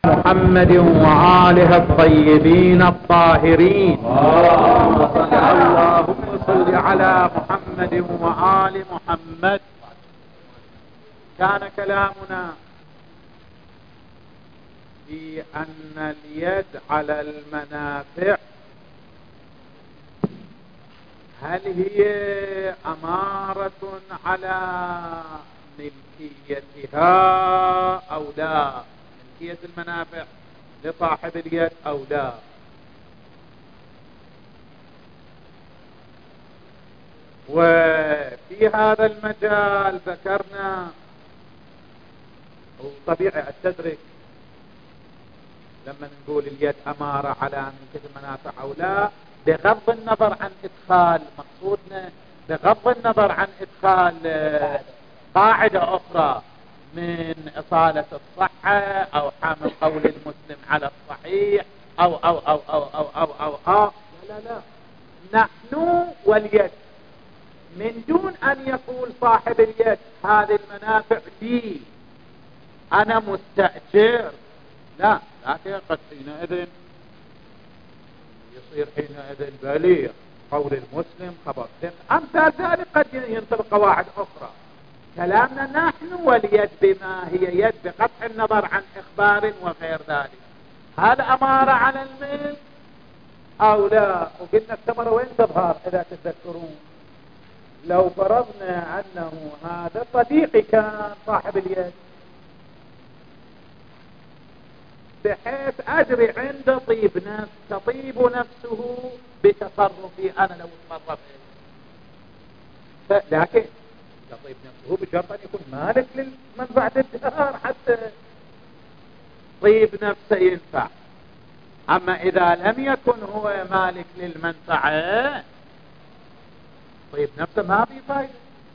محمد وآله الطيبين الطاهرين. اللهم صل على محمد وآل محمد. كان كلامنا في أن اليد على المنافع هل هي أمارة على ملكيتها أو لا، ملكية المنافع لصاحب اليد أو لا. وفي هذا المجال ذكرنا طبيعي التدرك لما نقول اليد أمارة على ملكية المنافع أو لا، بغض النظر عن إدخال مقصودنا، بغض النظر عن إدخال قاعدة أخرى من إصالة الصحة أو حامل قول المسلم على الصحيح أو لا نحن واليد، من دون أن يقول صاحب اليد هذه المنافع لي أنا مستأجر، لا، لكن قد حينئذ يصير حينئذ بليغ قول المسلم خبر أمثال ذلك، قد ينطلق قواعد أخرى. كلامنا نحن واليد بما هي يد بقطع النظر عن إخبار وغير ذلك، هل أمارة على الملك أو لا؟ وقلنا الثمرة وين تظهر إذا تتذكرون؟ لو فرضنا أنه هذا صديقي كان صاحب اليد، بحيث أجري عند طيب نفس تطيب نفسه بتصرفي أنا لو اتصرفت، لكن تطيب نفسه بشرط أن يكون مالك للمنفعة الدهار حتى طيب نفسه ينفع. أما إذا لم يكن هو مالك للمنفعة طيب نفسه ما في فايدة.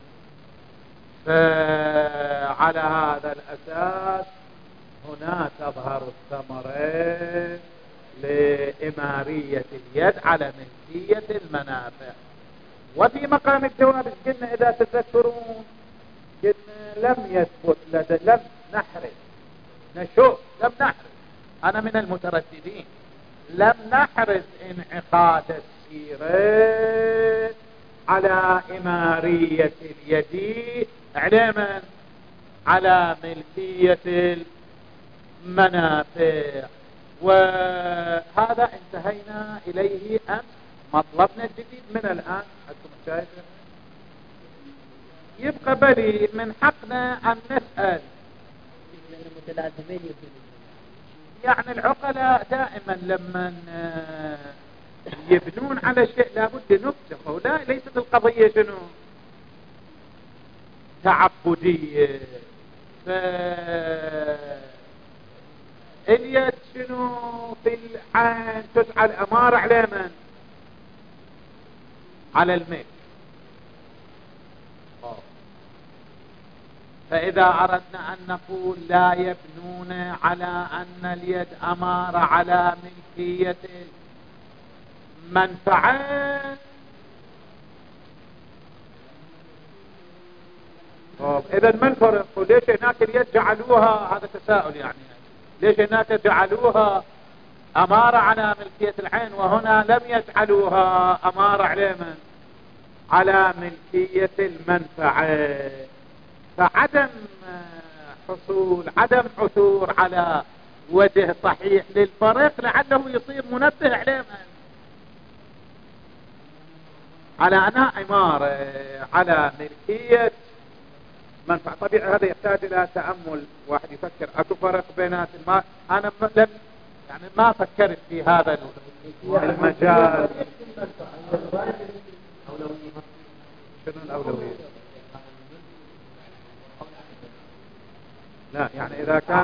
فعلى هذا الأساس هنا تظهر الثمرة لإمارية اليد على ملكية المنافع. وفي مقام الجواب قلنا إذا تذكرون قلنا لم يثبت لم نحرز لم نحرز، أنا من المترددين، لم نحرز انعقاد السيرة على إمارية اليد علما على ملكية المنافع. وهذا انتهينا إليه أمس. مطلبنا الجديد من الآن أنتم شايفين يبقى بلي من حقنا أن نسأل، يعني العقلاء دائما لما يبنون على شيء لابد نفتح، ولا ليست القضية شنو تعبدية. اليد شنو في العين تجعل أمارة على من؟ على الملك. فإذا أردنا أن نقول لا يبنون على أن اليد أمارة على ملكية المنفعة، إذا ما الفرق؟ ليش هناك اليد جعلوها، هذا تساؤل يعني، ليش هناك جعلوها أمارة على ملكية العين وهنا لم يجعلوها أمارة على من؟ على ملكية المنفعة. فعدم عدم عثور على وجه صحيح للفرق لعله يصير منبه على من؟ على أنها أمارة على ملكية منفعة. طبيعي هذا يحتاج إلى تأمل، واحد يفكر أكو فرق بينات أنا يعني ما فكرت في هذا المجال. شنو الأولوية؟ لا يعني إذا كان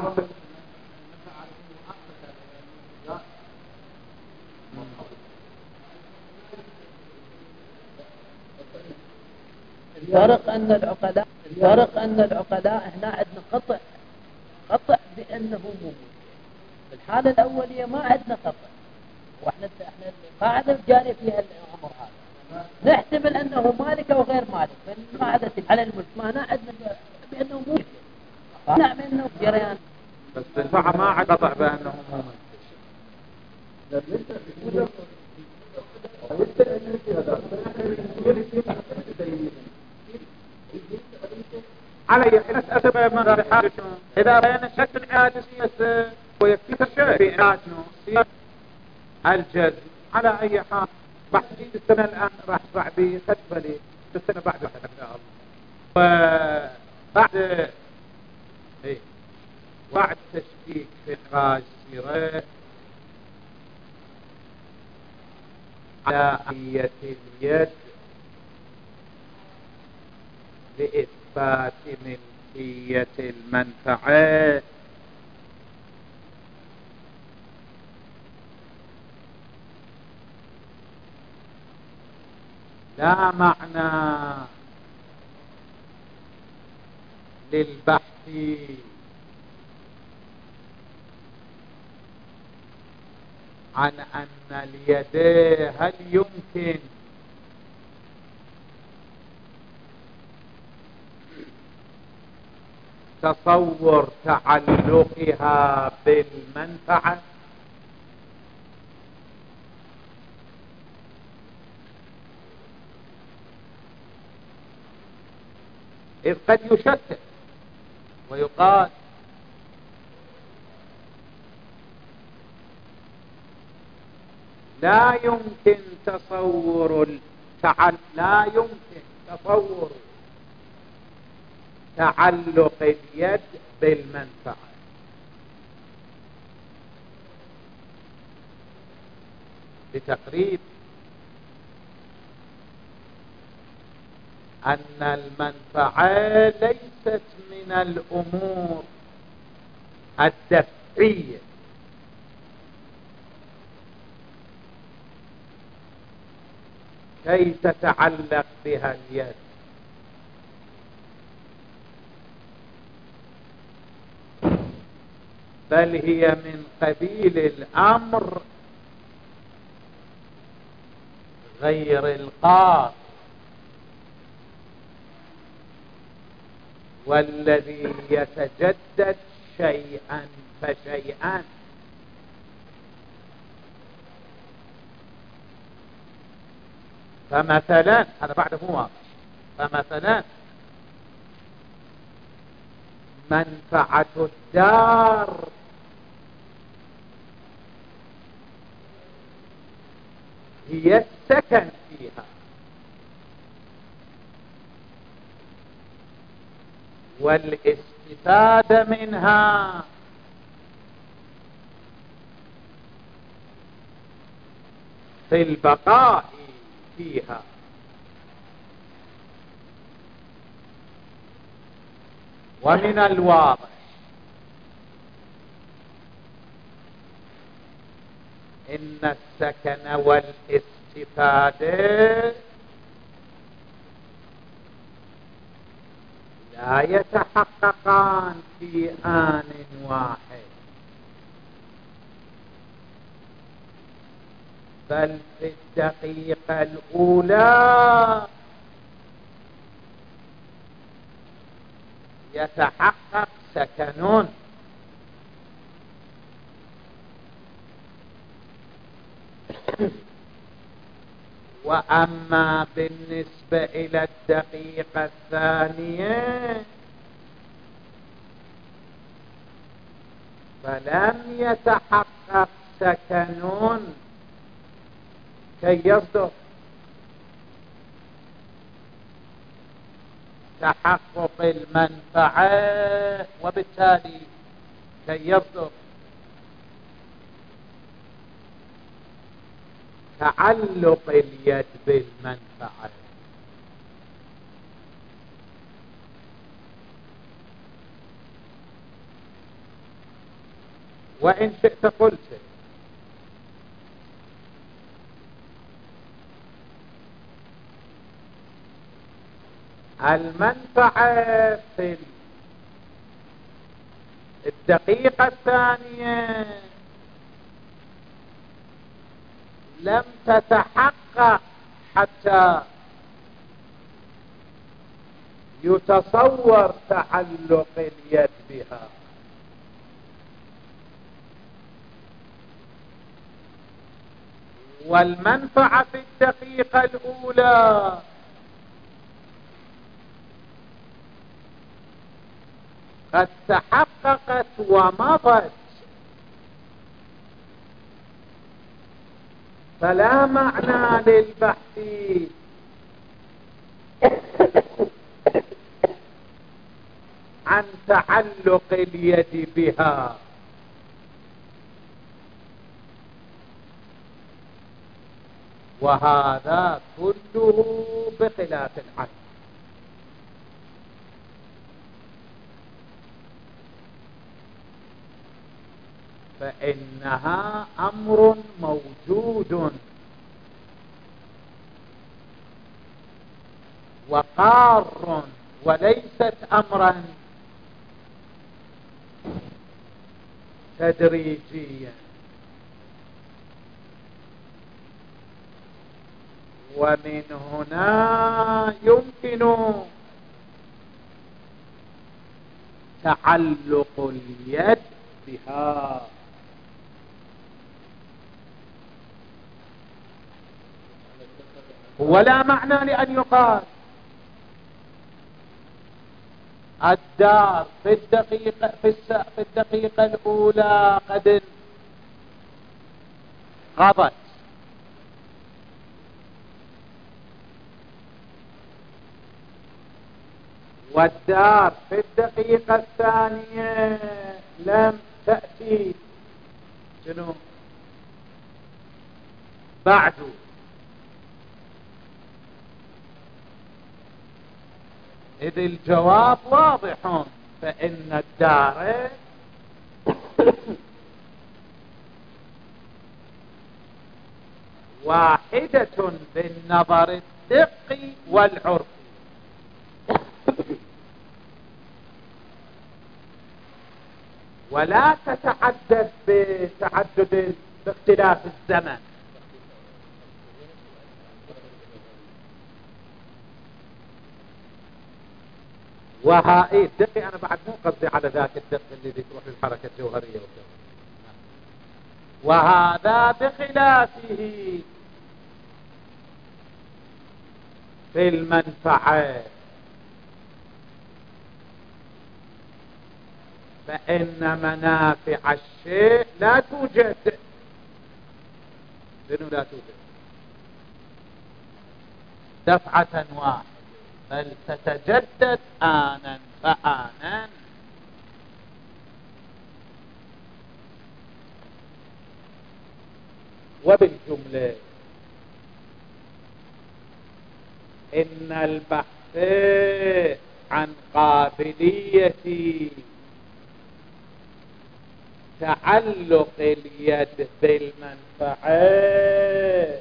الفرق أن العقلاء هنا عندنا قطع بأنه موجود. في الحالة الأولية ما عندنا قطع، واحنا القاعدة الجارية فيها الأمر هذا نحتمل أنه مالك أو غير مالك. فالقاعدة على الملك ما عندنا بأنه موجود، فنعم أنه جريان بس بالفعل ما قطع بأنه مو علي مسألة ما بحاجة إذا بين شكل عادسية ويكفيك الشيء في عادنا الجزم على أي حال بحثي السنة الآن راح صعبي تدفلي السنة بعد إن شاء الله وبعد بعد تشكيك في إخراج سيرة على آية اليد لإثبات ملكية المنفعة لا معنى للبحث عن أن اليد هل يمكن تصور تعلقها بالمنفعة إذ قد يشتت ويقال لا يمكن تصور تعلق اليد بالمنفعة بتقريب أن المنفعة ليست من الأمور الدفعية كي تتعلق بها اليد بل هي من قبيل الأمر غير القاصر والذي يتجدد شيئا فشيئا فمثلا هذا بعد مو واضح فمثلا منفعة الدار هي السكن فيها والاستفادة منها في البقاء فيها ومن الواضح إن السكن والاستفادة لا يتحققان في آن واحد بل في الدقيقة الأولى يتحقق سكن وأما بالنسبة إلى الدقيقة الثانية فلم يتحقق سكن كي يصدق تحقق المنفعة وبالتالي كي يصدق تعلق اليد بالمنفعة وإن شئت قلت المنفعة في الدقيقة الثانية لم تتحقق حتى يتصور تعلق اليد بها والمنفعة في الدقيقة الأولى قد تحققت ومضت، فلا معنى للبحث عن تعلق اليد بها. وهذا كله بخلاف العقل. فإنها أمر موجود وقار، وليست أمرا تدريجيا. ومن هنا يمكن تعلق اليد بها. ولا معنى لأن يقال الدار في الدقيقة الأولى قد انقضت، والدار في الدقيقة الثانية لم تأتي شنو بعد. إذ الجواب واضح، فإن الدار واحدة بالنظر الدقي والعرفي، ولا تتعدد باختلاف الزمن. وهاي الدقي أنا بعد مو قصدي على ذاك الدق اللي تروح للحركة الجوهرية وكذا، وهذا بخلافه في المنفعة. فإن منافع الشيء لا توجد، لأنه لا توجد دفعة واحدة، بل تتجدد آنا فآنا. وبالجملة إن البحث عن قابلية تعلق اليد بالمنفعة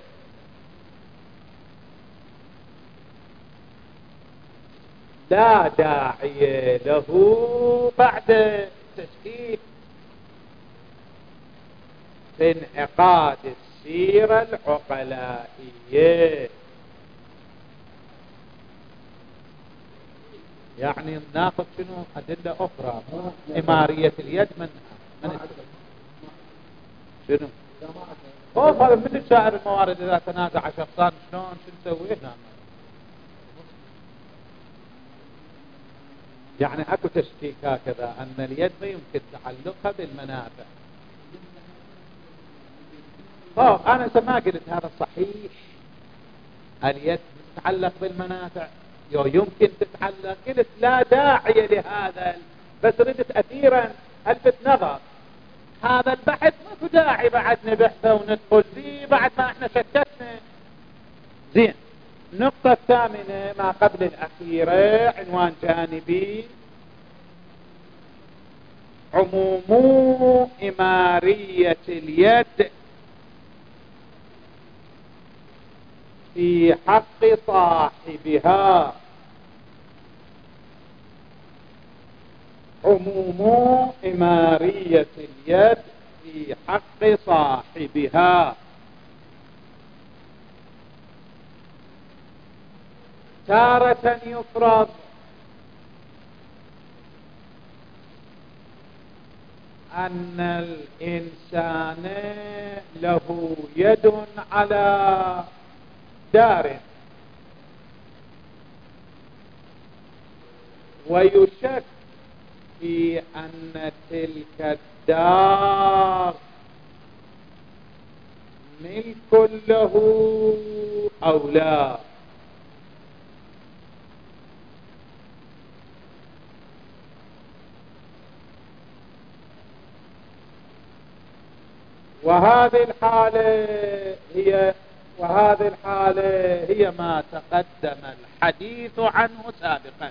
لا داعي له بعد تشكيك في انعقاد السيرة العقلائية. يعني ناخذ شنو أدلة أخرى مو إمارية اليد من شنو هذا مثل سائر الموارد. إذا تنازع شخصان شلون شو نسوي هنا؟ يعني اكو تشكيك هكذا ان اليد ما يمكن تعلقها بالمنافع. انا ما قلت هذا صحيح، اليد تتعلق بالمنافع يمكن تتعلق، قلت لا داعي لهذا، بس ردت اثيرا الفت نظر هذا البحث ما في داعي بعد نبحثه وندخل فيه بعد ما احنا شككنا. زين، النقطة الثامنة ما قبل الأخيرة عنوان جانبي: عموم إمارية اليد في حق صاحبها. عموم إمارية اليد في حق صاحبها تارة يفرض أن الإنسان له يد على دار ويشك في أن تلك الدار ملك له أو لا، وهذه الحالة هي ما تقدم الحديث عنه سابقا.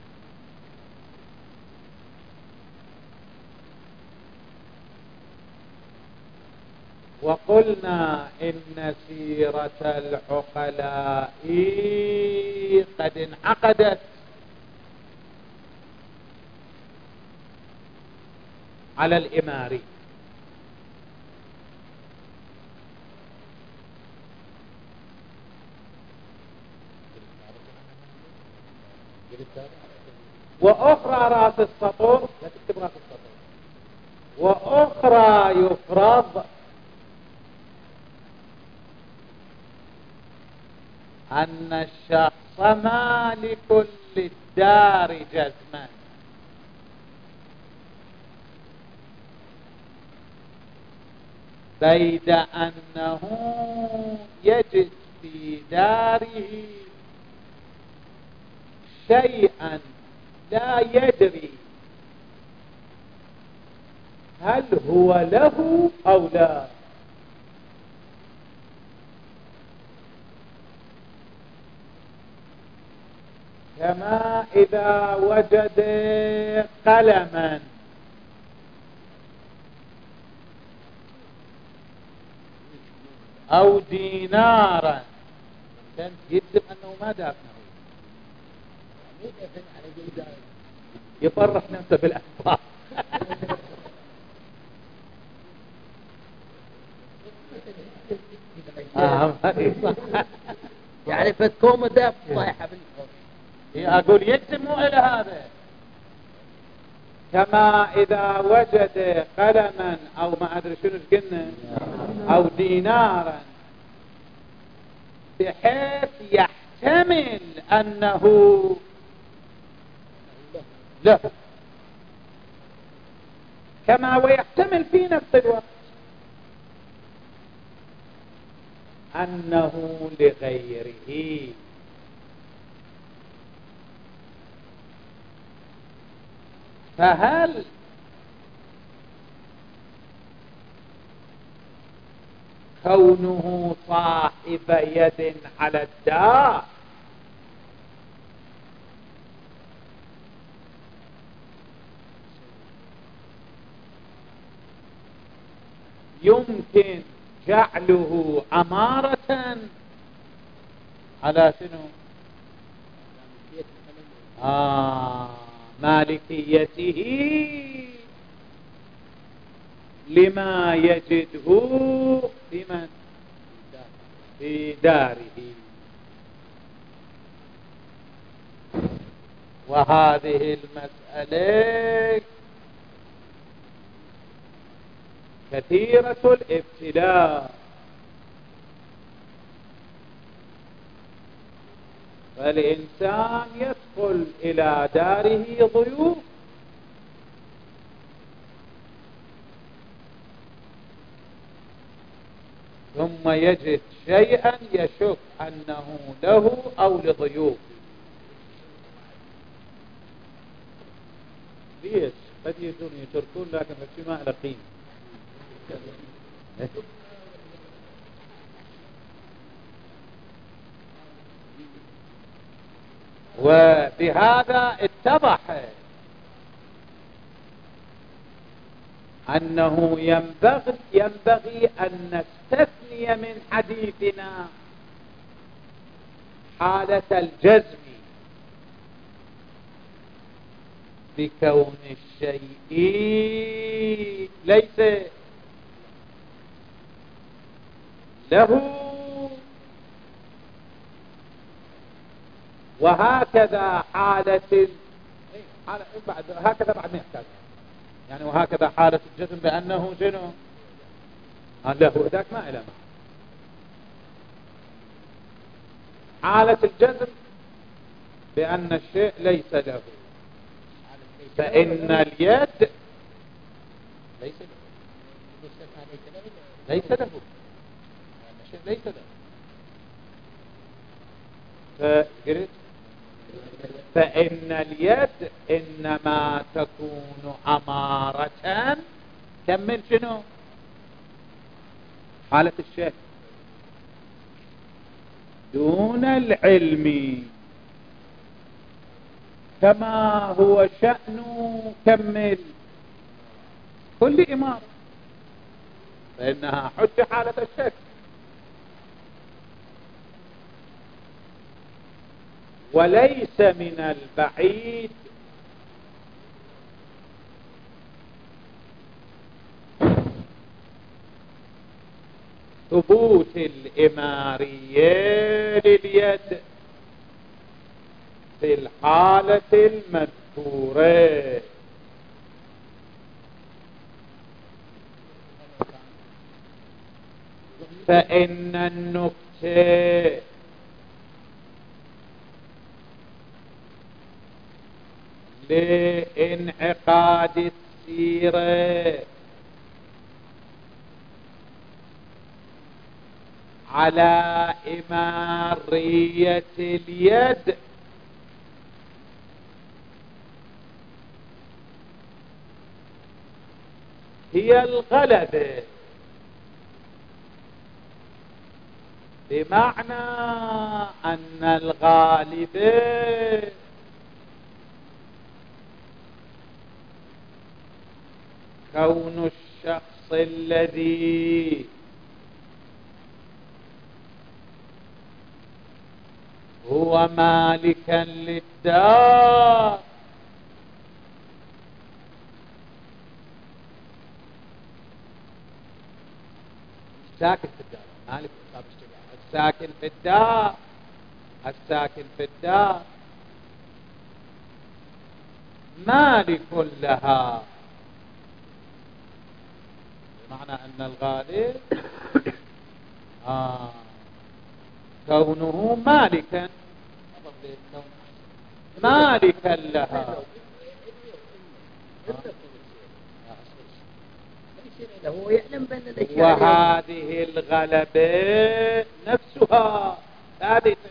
وقلنا إن سيرة العقلاء قد انعقدت على الإماري، وأخرى رأس السطور، وأخرى يفرض أن الشخص مالك للدار جزما، بيد أنه يجد في داره شيئا لا يدري هل هو له أو لا. كما إذا وجد قلما أو دينارا كان يجزم أنه ما دافنه، يفرح نفسه بالأخبار. يعني فتكون دافن صايحة بالفور. أقول يجزم إلى هذا. كما إذا وجد قلما أو ما أدري شنو قلنا أو دينارا بحيث يحتمل أنه له، كما ويحتمل في نفس الوقت أنه لغيره. فهل كونه صاحب يد على الدار يمكن جعله أمارة على شنو؟ مالكيته لما يجده في داره. وهذه المسألة كثيرة الابتلاء، فالإنسان يدخل إلى داره ضيوف ثم يجد شيئا يشك أنه له أو لضيوفه. ليش؟ قد يتركون لكن في ما له قيمة. وبهذا اتضح أنه ينبغي أن نستثني من حديثنا حالة الجزم بكون الشيء ليس له، وهكذا هكذا بعد ما يحتاج. يعني وهكذا حالة الجزم بأنه شنو له ذاك ما إلى ما حالة الجزم بأن الشيء ليس له فإن اليد ليس له ليس له الشيء ليس له فإن اليد إنما تكون أمارة كمل شنو حالة الشيء دون العلم كما هو شأن كمل كل إمارة فإنها حجة حالة الشك وليس من البعيد ثبوت الإمارية لليد في الحالة المذكورة فإن النكتة لانعقاد السيرة على إمارية اليد هي الغلبة بمعنى أن الغالب كون الشخص الذي هو مالكا للدار ساكن في الدار مالك الساكن في الدار الساكن في الدار مالك لها بمعنى أن الغالب كونه مالكا مالكا لها وهذه الغلبة نفسها ثابتة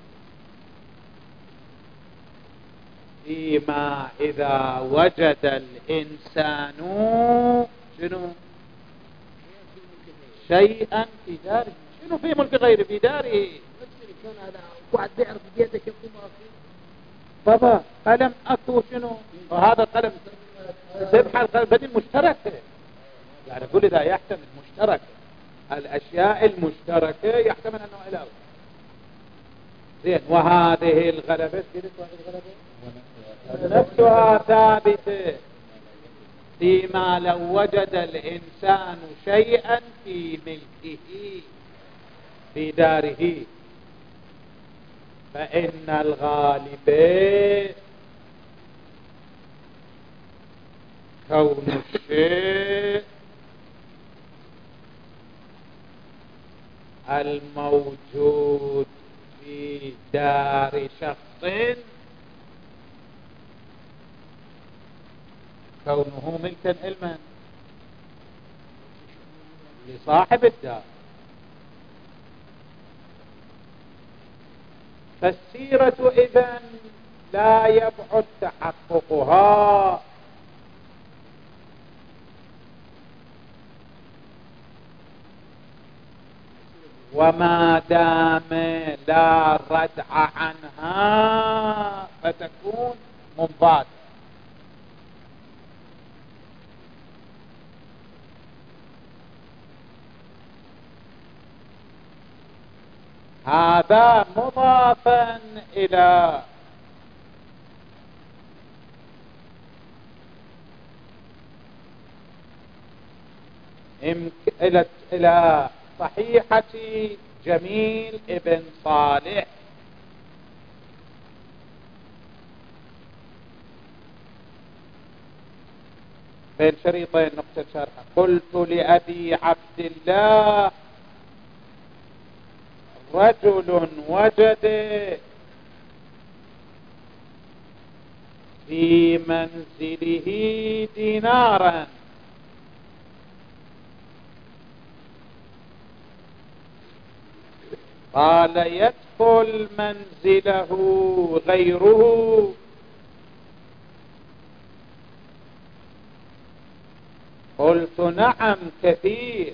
فيما إذا وجد الإنسان شنو شيئا في داره شنو في ملك غيره في داره واحد بيعرف بيده كيف ما فيه بابا قلم أكو شنو وهذا قلم سبحة القلم بدل مشتركة يعني كل ذا يحتمل مشترك الأشياء المشتركة يحتمل أنه إله زين وهذه الغلبة نفسها ثابتة فيما لو وجد الإنسان شيئا في ملكه في داره فإن الغالب كون الشيء الموجود في دار شخص كونه ملكا علما لصاحب الدار فالسيرة إذن لا يبعد تحققها وما دام لا ردع عنها فتكون منضادة هذا مضافا إلى إلى صحيحة جميل ابن صالح بين شريطين نقطة شرحة. قلت لأبي عبد الله رجل وجد في منزله دينارا قال يدخل منزله غيره؟ قلت نعم كثير.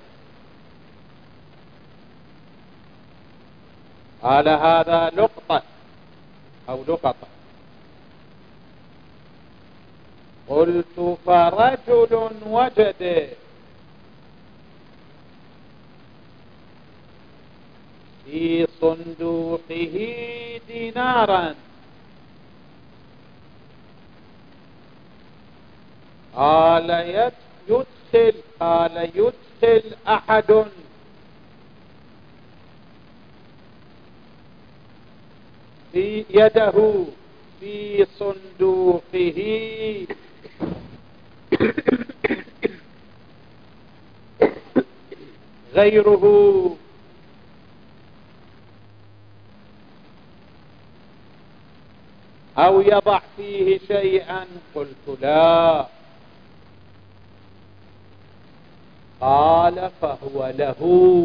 قال هذا لقطة أو لقطة. قلت فرجل وجد في صندوقه دينارا قال يدخل أحد في يده في صندوقه غيره أو يضع فيه شيئا؟ قلت لا. قال فهو له.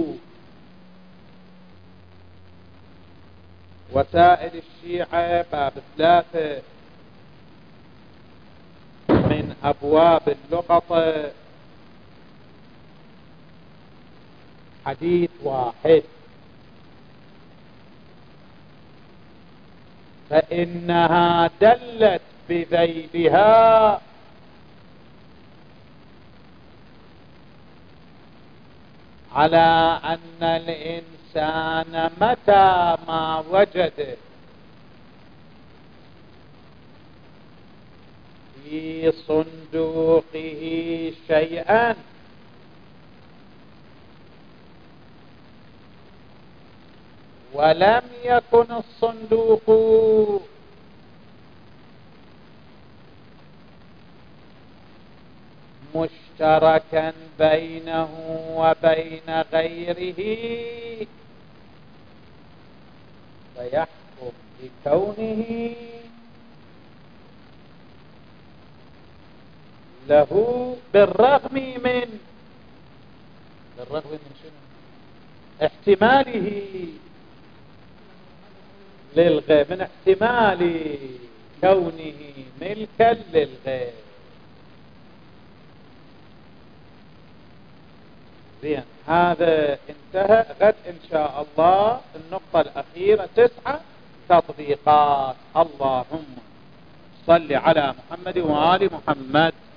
وسائل الشيعة باب 3 من أبواب اللقطة حديث واحد، فإنها دلت بذيلها على أن الإنسان متى ما وجد في صندوقه شيئا ولم يكن الصندوق مشتركا بينه وبين غيره فيحكم بكونه له بالرغم من شنو؟ احتماله للغير، من احتمال كونه ملكا للغير. زين، هذا انتهى. غد ان شاء الله النقطة الأخيرة 9 تطبيقات. اللهم صل على محمد وآل محمد.